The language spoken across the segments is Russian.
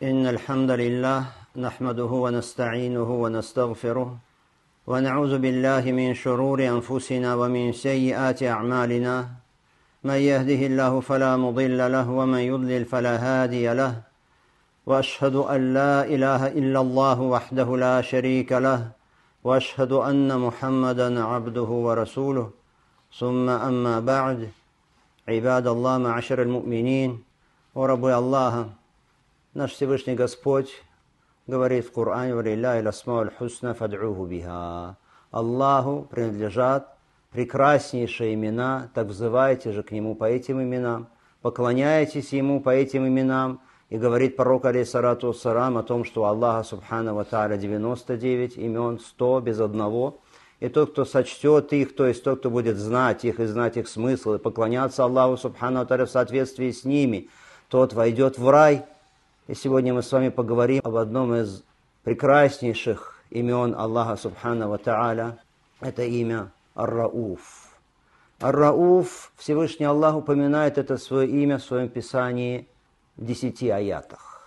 إن الحمد لله نحمده ونستعينه ونستغفره ونعوذ بالله من شرور أنفسنا ومن سيئات أعمالنا من يهده الله فلا مضل له ومن يضلل فلا هادي له وأشهد أن لا إله إلا الله وحده لا شريك له وأشهد أن محمدا عبده ورسوله ثم أما بعد عباد الله معاشر المؤمنين ورب الله. Наш Всевышний Господь говорит в Коране: «Валилляхи аль-асмауль хусна фад'уху биха». Аллаху принадлежат прекраснейшие имена, так взывайте же к Нему по этим именам, поклоняйтесь Ему по этим именам. И говорит пророк, алейхиссалату вассалам, о том, что у Аллаха субхану ва тааля 99 имен, 100 без одного. И тот, кто сочтет их, то есть тот, кто будет знать их и знать их смысл, и поклоняться Аллаху субхану ва тааля в соответствии с ними, тот войдет в рай. И сегодня мы с вами поговорим об одном из прекраснейших имен Аллаха Субхану ва Тааля. Это имя Ар-Рауф. Ар-Рауф, Всевышний Аллах упоминает это свое имя в своем Писании в 10 аятах.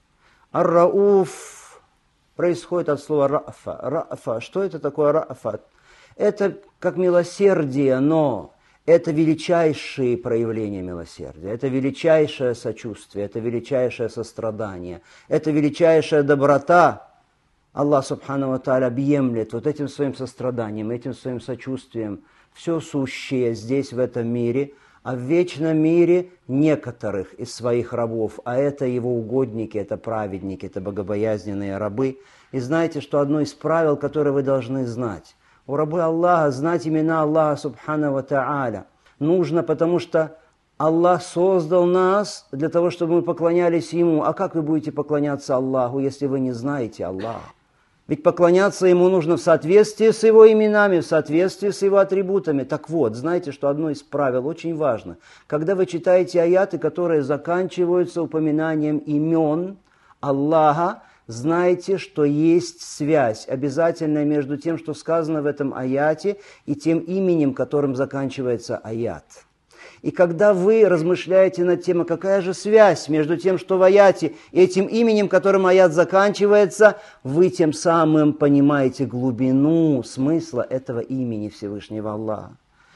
Ар-Рауф происходит от слова Рафа. Рафа. Что это такое Рафа? Это как милосердие, но это величайшие проявления милосердия, это величайшее сочувствие, это величайшее сострадание, это величайшая доброта. Аллах Субхану ва Тааля объемлет вот этим своим состраданием, этим своим сочувствием все сущее здесь, в этом мире, а в вечном мире некоторых из своих рабов, а это его угодники, это праведники, это богобоязненные рабы. И знаете, что одно из правил, которое вы должны знать: у рабы Аллаха знать имена Аллаха Субхану ва Тааля нужно, потому что Аллах создал нас для того, чтобы мы поклонялись Ему. А как вы будете поклоняться Аллаху, если вы не знаете Аллаха? Ведь поклоняться Ему нужно в соответствии с Его именами, в соответствии с Его атрибутами. Так вот, знаете, что одно из правил очень важно. Когда вы читаете аяты, которые заканчиваются упоминанием имен Аллаха, знайте, что есть связь обязательная между тем, что сказано в этом аяте, и тем именем, которым заканчивается аят. И когда вы размышляете над тем, какая же связь между тем, что в аяте, и этим именем, которым аят заканчивается, вы тем самым понимаете глубину смысла этого имени Всевышнего Аллаха.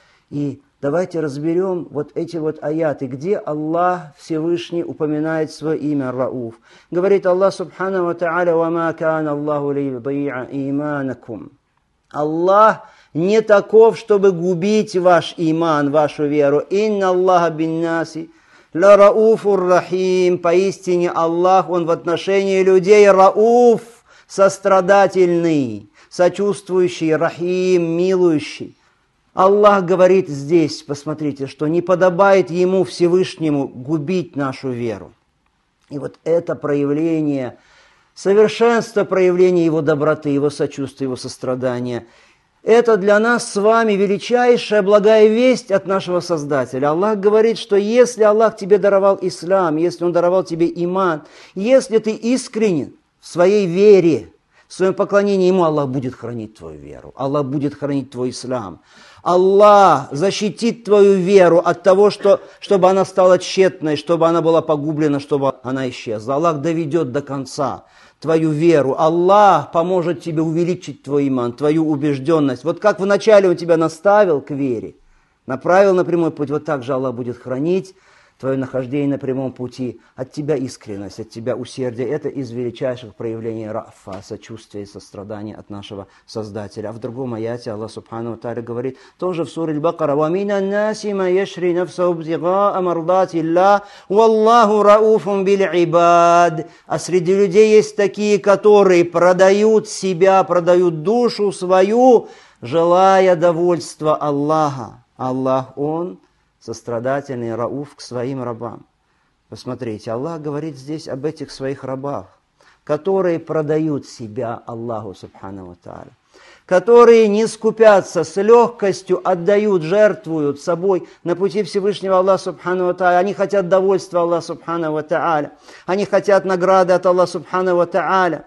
И давайте разберем вот эти вот аяты, где Аллах Всевышний упоминает свое имя Рауф. Говорит Аллах Субхану ва Тааля: «Вама кана Аллаху лиюди'а иманакум». Аллах не таков, чтобы губить ваш иман, вашу веру. «Инна Аллаха биннаси ла рауфур рахим». Поистине Аллах, Он в отношении людей Рауф, сострадательный, сочувствующий, рахим, милующий. Аллах говорит здесь, посмотрите, что не подобает Ему, Всевышнему, губить нашу веру. И вот это проявление, совершенство проявления Его доброты, Его сочувствия, Его сострадания, это для нас с вами величайшая благая весть от нашего Создателя. Аллах говорит, что если Аллах тебе даровал ислам, если Он даровал тебе иман, если ты искренен в своей вере, в своем поклонении Ему, Аллах будет хранить твою веру, Аллах будет хранить твой ислам. Аллах защитит твою веру от того, чтобы она стала тщетной, чтобы она была погублена, чтобы она исчезла. Аллах доведет до конца твою веру. Аллах поможет тебе увеличить твой иман, твою убежденность. Вот как вначале Он тебя наставил к вере, направил на прямой путь, вот так же Аллах будет хранить твое нахождение на прямом пути, от тебя искренность, от тебя усердие. Это из величайших проявлений рафа, сочувствия и сострадания от нашего Создателя. А в другом аяте Аллах Субхану ва Тааля говорит, тоже в суре Аль-Бакара: «Вамин аннаси ма яшри нафсаху бтигаа мардати Аллах, валлаху рауфун бил ибад». А среди людей есть такие, которые продают себя, продают душу свою, желая довольства Аллаха. Аллах, Он сострадательный, рауф к своим рабам. Посмотрите, Аллах говорит здесь об этих своих рабах, которые продают себя Аллаху Субхану ва Тааля, которые не скупятся, с легкостью отдают, жертвуют собой на пути Всевышнего Аллаха Субхану ва Тааля. Они хотят довольства Аллаха Субхану ва Тааля, они хотят награды от Аллаха Субхану ва Тааля.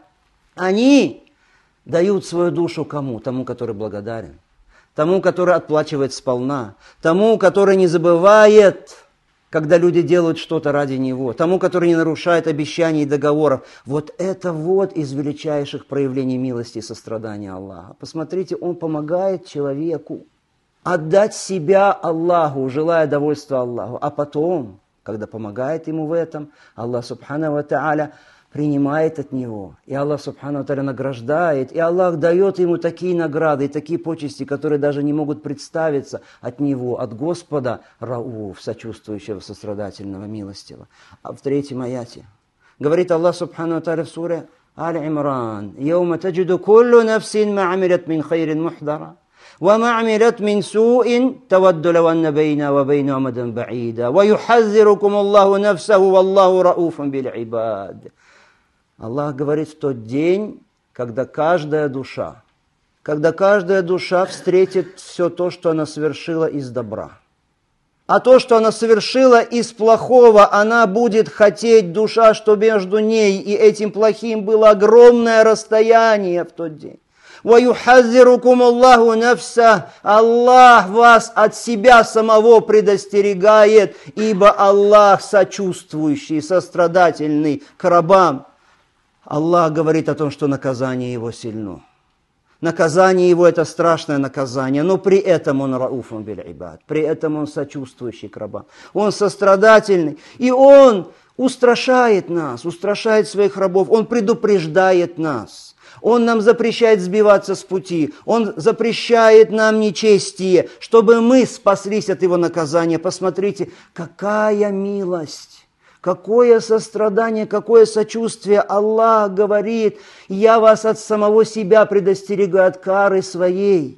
Они дают свою душу кому? Тому, который благодарен, тому, который отплачивает сполна, тому, который не забывает когда люди делают что-то ради Него, тому, который не нарушает обещаний и договоров. Вот это вот из величайших проявлений милости и сострадания Аллаха. Посмотрите, Он помогает человеку отдать себя Аллаху, желая довольства Аллаху. А потом, когда помогает ему в этом, Аллах Субхану ва Тааля принимает от него. И Аллах Субхану ва Тааля награждает. И Аллах дает ему такие награды и такие почести, которые даже не могут представиться от него, от Господа Рауф, сочувствующего, сострадательного, милостивого. А в 3-м аяте говорит Аллах Субхану ва Тааля в суре Аль-Имран: «Яума таджиду куллу нафсин ма амилят мин хайрин мухдара. وما عملت من سوء تود لو أن بينها وبينه أمدا بعيدا ويحذركم الله نفسه والله رؤوف بالعباد». Аллах говорит в тот день, когда каждая душа встретит все то, что она совершила из добра. А то, что она совершила из плохого, она будет хотеть, душа, что между ней и этим плохим было огромное расстояние в тот день. وَيُحَذِّرُكُمُ اللَّهُ نَفْسَهُ. Аллах вас от себя самого предостерегает, ибо Аллах сочувствующий, сострадательный к рабам. Аллах говорит о том, что наказание Его сильно. Наказание Его – это страшное наказание, но при этом Он рауфун биль ибад, при этом Он сочувствующий к рабам. Он сострадательный, и Он устрашает нас, устрашает своих рабов, Он предупреждает нас. Он нам запрещает сбиваться с пути. Он запрещает нам нечестие, чтобы мы спаслись от Его наказания. Посмотрите, какая милость, какое сострадание, какое сочувствие. Аллах говорит: «Я вас от самого себя предостерегаю от кары своей».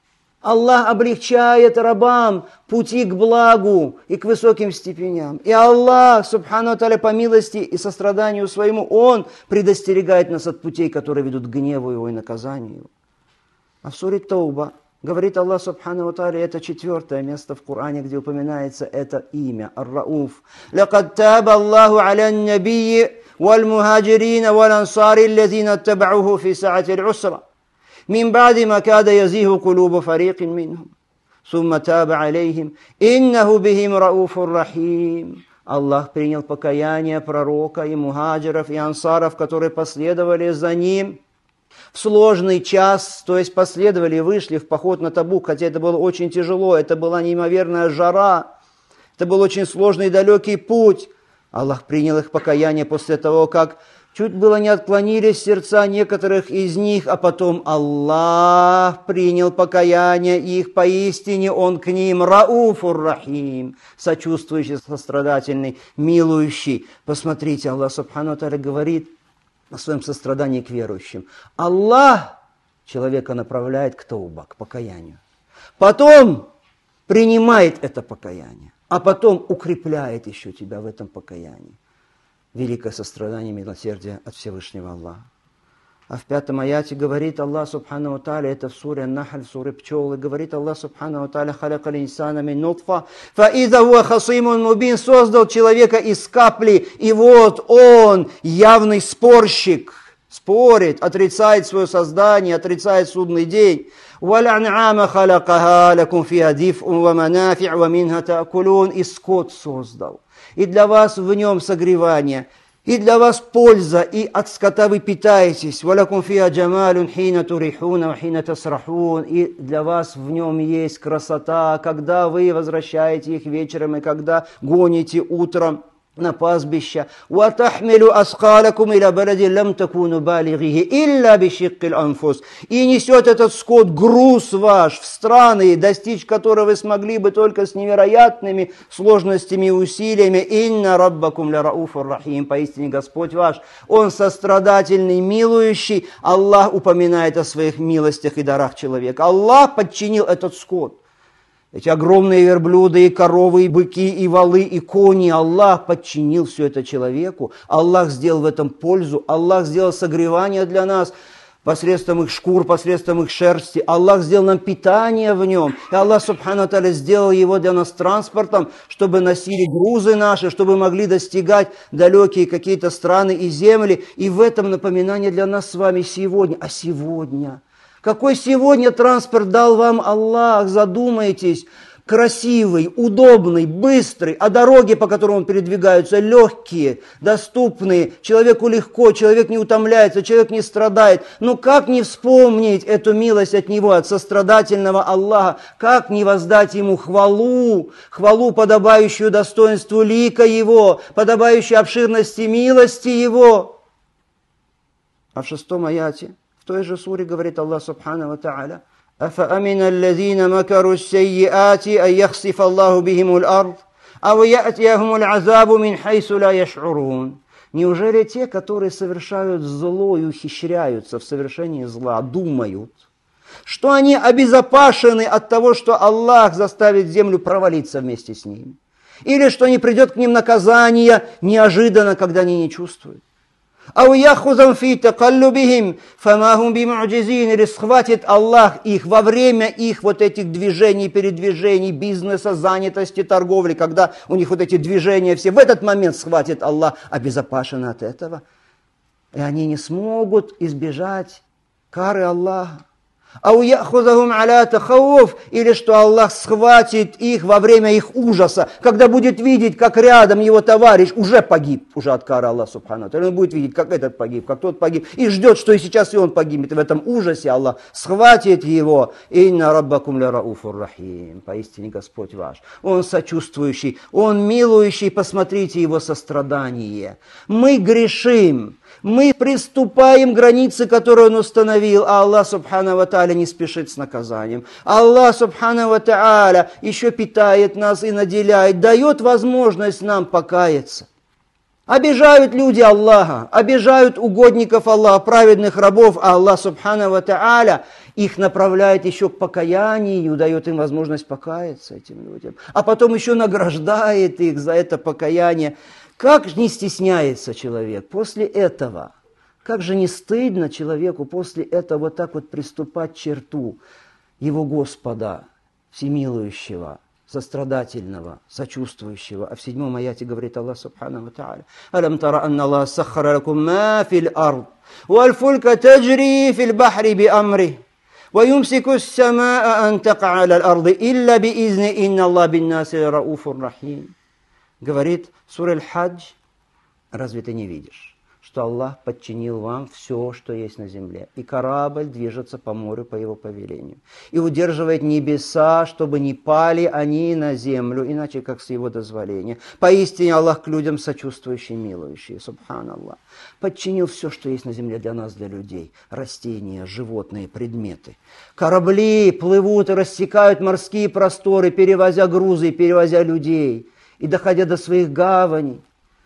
Аллах облегчает рабам пути к благу и к высоким степеням. И Аллах, Субхану ва Тааля, по милости и состраданию своему, Он предостерегает нас от путей, которые ведут к гневу Его и наказанию Его. А в суре Тауба говорит Аллах, Субхану ва Тааля, это 4-е место в Коране, где упоминается это имя, Ар-Рауф. «Лакад таба Аллаху аля набийи валь мухаджирина валь ансари аллазина аттабауху фи саати аль-усра. من بعد ما كاد يزيغ قلوب فريق منهم ثم تاب عليهم إنه بهم رؤوف رحيم». Аллах принял покаяние пророка и мухаджиров, и ансаров, которые последовали за ним в сложный час, то есть последовали и вышли в поход на Табук, хотя это было очень тяжело, это была неимоверная жара, это был очень сложный и далекий путь. Аллах принял их покаяние после того, как чуть было не отклонились сердца некоторых из них, а потом Аллах принял покаяние их, поистине Он к ним рауфур рахим, сочувствующий, сострадательный, милующий. Посмотрите, Аллах Субхану ва Тааля говорит о своем сострадании к верующим. Аллах человека направляет к тауба, к покаянию. Потом принимает это покаяние, а потом укрепляет еще тебя в этом покаянии. Великое сострадание, милосердие от Всевышнего Аллаха. А в 5-м аяте говорит Аллах Субхану ва Тааля, это в суре Ан-Нахль, в суре Пчелы, говорит Аллах Субхану ва Тааля: «Халякал инсана мин нутфа, фа иза хуа хасимун мубин». Создал человека из капли, и вот он, явный спорщик, спорит, отрицает свое создание, отрицает судный день. «Валь-ан'ама халякаха лакум фиха диф'ун ва манафи'у ва минха та'кулун». И скот создал. И для вас в нем согревание, и для вас польза, и от скота вы питаетесь. «Валякум фиха джамалун хина турихуна ва хина тасрахун». И для вас в нем есть красота, когда вы возвращаете их вечером, и когда гоните утром на пастбище. «Ватахмилу аскалакум иля балади лам такуну балигихи илля бишиккил анфус». И несет этот скот груз ваш в страны, достичь которого вы смогли бы только с невероятными сложностями и усилиями. «Инна раббакум ля рауфур рахим». Поистине Господь ваш, Он сострадательный, милующий. Аллах упоминает о своих милостях и дарах человека. Аллах подчинил этот скот. Эти огромные верблюды, и коровы, и быки, и валы, и кони. Аллах подчинил все это человеку. Аллах сделал в этом пользу. Аллах сделал согревание для нас посредством их шкур, посредством их шерсти. Аллах сделал нам питание в нем. И Аллах Субхану ва Тааля сделал его для нас транспортом, чтобы носили грузы наши, чтобы могли достигать далекие какие-то страны и земли. И в этом напоминание для нас с вами сегодня. А сегодня? Какой сегодня транспорт дал вам Аллах? Задумайтесь. красивый, удобный, быстрый, а дороги, по которым он передвигается, легкие, доступные, человеку легко, человек не утомляется, человек не страдает. Ну как не вспомнить эту милость от Него, от сострадательного Аллаха, как не воздать Ему хвалу, подобающую достоинству лика Его, подобающую обширности милости Его. А в 6-м аяте, в той же суре говорит Аллах Субхану ва Тааля: أفأمن الذين مكروا السيئات أن يخسف الله بهم الأرض أو يأتيهم العذاب من حيث لا يشعرون. Неужели те, которые совершают зло и ухищряются в совершении зла, думают, что они обезопасены от того, что Аллах заставит землю провалиться вместе с ними? Или что не придет к ним наказание неожиданно, когда они не чувствуют? Или схватит Аллах их во время их вот этих движений, передвижений, бизнеса, занятости, торговли, когда у них вот эти движения все, в этот момент схватит Аллах, обезопасены от этого. И они не смогут избежать кары Аллаха. Или что Аллах схватит их во время их ужаса, когда будет видеть, как рядом его товарищ уже погиб, уже от кары Аллаха Субхану. Он будет видеть, как этот погиб, как тот погиб, и ждет, что и сейчас и он погибнет. И в этом ужасе Аллах схватит его. Инна раббакум ля рауфур рахим. Поистине Господь ваш. Он сочувствующий, Он милующий. Посмотрите Его сострадание. Мы грешим. Мы приступаем к границе, которую Он установил, а Аллах Субхану ва Тааля не спешит с наказанием. Аллах Субхану ва Тааля еще питает нас и наделяет, дает возможность нам покаяться. Обижают люди Аллаха, обижают угодников Аллаха, праведных рабов, а Аллах Субхану ва Тааля их направляет еще к покаянию, дает им возможность покаяться этим людям, а потом еще награждает их за это покаяние. Как не стесняется человек после этого? Как же не стыдно человеку после этого вот так вот приступать к черту его Господа, всемилующего, сострадательного, сочувствующего. А в 7-м аяте говорит Аллах Субхану ва Тааля: «Алям тара анна Аллах саххара лакум ма фил ард, валь фулька таджри фил бахри би амри, ва юмсику ас-самаа ан таqa аля ал-арди илля би изни, инна Аллах бин наси рауфур рахим». Говорит сура Аль-Хадж: разве ты не видишь, что Аллах подчинил вам все, что есть на земле, и корабль движется по морю по Его повелению, и удерживает небеса, чтобы не пали они на землю, иначе как с Его дозволения. Поистине Аллах к людям сочувствующий, милующий, субханаллах. Подчинил все, что есть на земле для нас, для людей, растения, животные, предметы. Корабли плывут и рассекают морские просторы, перевозя грузы, перевозя людей, и доходя до своих гаваней.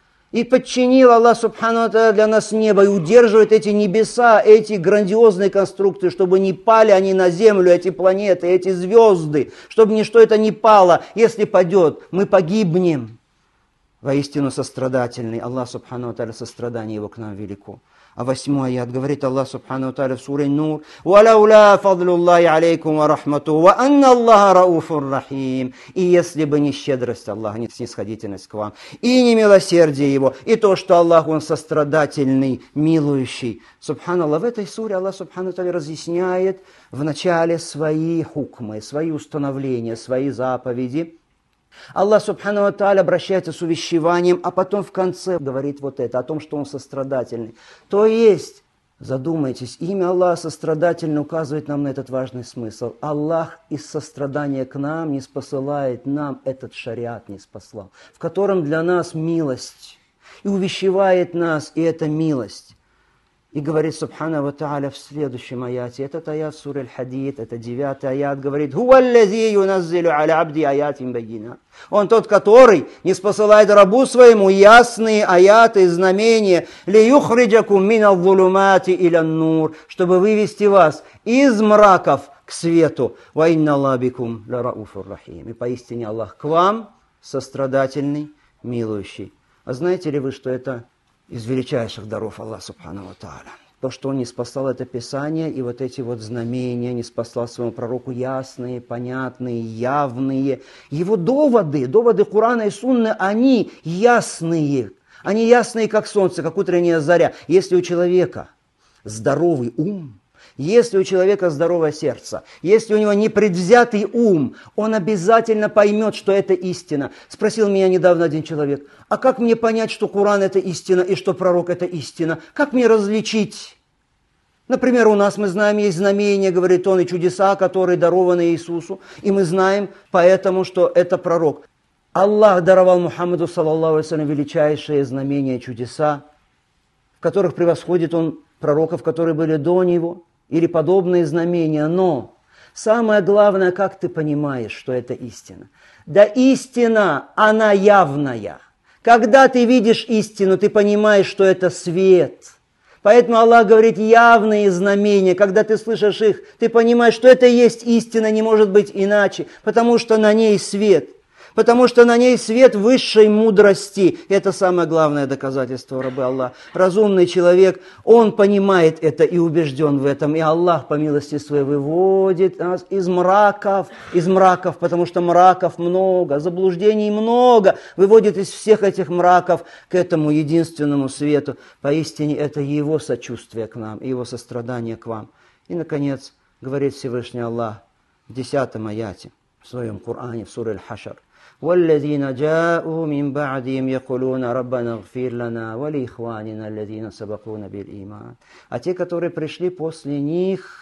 И подчинил Аллах Субхану ва Тааля для нас небо, и удерживает эти небеса, эти грандиозные конструкции, чтобы не пали они на землю, эти планеты, эти звезды, чтобы ничто это не пало. Если падет, мы погибнем. Воистину сострадательный Аллах Субхану ва Тааля, сострадание Его к нам велико. А 8-й аят говорит Аллах Субхану ва Тааля в суре Нур: «Валауля фадлуллахи алейкум ва рахмату, ва анна Аллаха рауфур рахим». И если бы не щедрость Аллаха, не снисходительность к вам, и не милосердие Его, и то, что Аллах, Он сострадательный, милующий. Субханаллах, в этой суре Аллах Субхану ва Тааля разъясняет в начале свои хукмы, свои установления, свои заповеди. Аллах Субхану ва Тааля обращается с увещеванием, а потом в конце говорит вот это, о том, что Он сострадательный. То есть, задумайтесь, имя Аллаха сострадательно указывает нам на этот важный смысл. Аллах из сострадания к нам не спосылает нам этот шариат, не спаслал, в котором для нас милость, и увещевает нас, и это милость. И говорит Субхану ва Тааля в следующем аяте, этот аят сура Аль-Хадид, это 9-й аят, говорит: «Хуаллази юназзилу аля абди аятин байина». Он тот, который не спосылает рабу своему ясные аяты и знамения, «Лиюхриджакум минал-зулумати иля-нур», чтобы вывести вас из мраков к свету. «Ва инна Аллаха бикум ля рауфур рахим». И поистине Аллах к вам сострадательный, милующий. А знаете ли вы, что это из величайших даров Аллаха Субхану ва Тааля? То, что Он не спасал это Писание и вот эти вот знамения, не спасал своему пророку ясные, понятные, явные. Его доводы Корана и Сунны, они ясные, как солнце, как утренняя заря. Если у человека здоровый ум, Если у человека здоровое сердце, если у него непредвзятый ум, он обязательно поймет, что это истина. Спросил меня недавно один человек, а как мне понять, что Коран это истина и что пророк это истина? Как мне различить? Например, у нас, мы знаем, есть знамения, говорит он, и чудеса, которые дарованы Иисусу, и мы знаем поэтому, что это пророк. Аллах даровал Мухаммаду, саллаллаху алейхи, величайшие знамения, чудеса, в которых превосходит он пророков, которые были до него, или подобные знамения. Но самое главное, как ты понимаешь, что это истина? Да истина, она явная. Когда ты видишь истину, ты понимаешь, что это свет. Поэтому Аллах говорит, явные знамения, когда ты слышишь их, ты понимаешь, что это и есть истина, не может быть иначе, потому что на ней свет. Потому что на ней свет высшей мудрости. Это самое главное доказательство, рабы Аллаха. Разумный человек, он понимает это и убежден в этом. И Аллах, по милости своей, выводит нас из мраков, потому что мраков много, заблуждений много. Выводит из всех этих мраков к этому единственному свету. Поистине, это Его сочувствие к нам, Его сострадание к вам. И, наконец, говорит Всевышний Аллах в 10-м аяте, в своем Коране, в суре Аль-Хашр. والذين جاءوا من بعدهم يقولون ربنا اغفر لنا ولإخواننا الذين سبقونا بالإيمان. А те, которые пришли после них,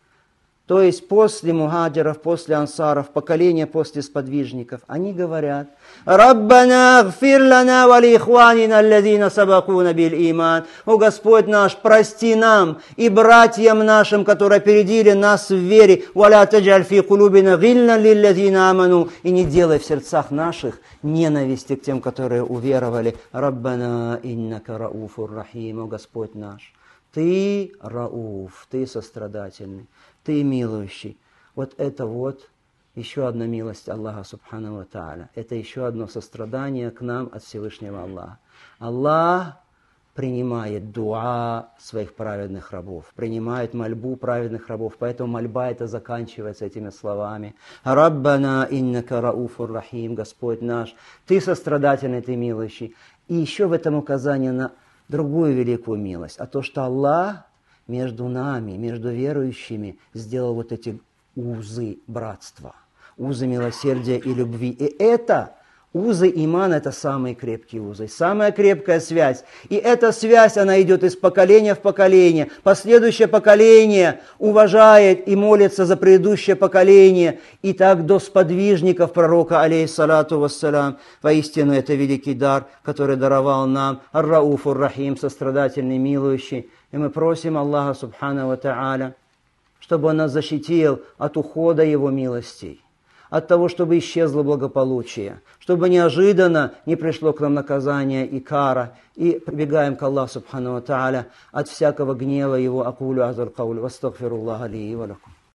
то есть после мухаджиров, после ансаров, поколения после сподвижников, они говорят: «Раббана гфир лана ва ли ихванина аллазина сабакуна биль иман». О Господь наш, прости нам и братьям нашим, которые опередили нас в вере. «Валя таджаль фи кулубина гилна лиллазина аману». И не делай в сердцах наших ненависти к тем, которые уверовали. «Раббана иннака рауфур рахим». О Господь наш, Ты рауф, Ты сострадательный, Ты милующий. Вот это вот еще одна милость Аллаха Субхану ва Тааля. Это еще одно сострадание к нам от Всевышнего Аллаха. Аллах принимает дуа своих праведных рабов, принимает мольбу праведных рабов. Поэтому мольба эта заканчивается этими словами. «Раббана иннака рауфур рахим». Господь наш, Ты сострадательный, Ты милующий. И еще в этом указание на другую великую милость. А то, что Аллах между нами, между верующими сделал вот эти узы братства, узы милосердия и любви. И это узы имана, это самые крепкие узы, самая крепкая связь. И эта связь, она идет из поколения в поколение. Последующее поколение уважает и молится за предыдущее поколение. И так до сподвижников пророка, алейхиссалату вассалям. Воистину, это великий дар, который даровал нам ар-рауфур рахим, сострадательный, милующий. И мы просим Аллаха Субхану ва Тааля, чтобы Он нас защитил от ухода Его милостей, от того, чтобы исчезло благополучие, чтобы неожиданно не пришло к нам наказание и кара. И прибегаем к Аллаху Субхану ва Тааля от всякого гнева Его. Акулю азар каулю, вастагфируллаха ли ва лакум.